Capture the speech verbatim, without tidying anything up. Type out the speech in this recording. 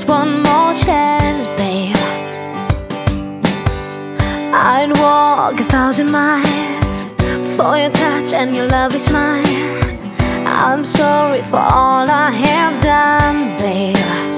one more chance, babe. I'd walk a thousand miles for your touch and your lovely smile. I'm sorry for all I have done, babe.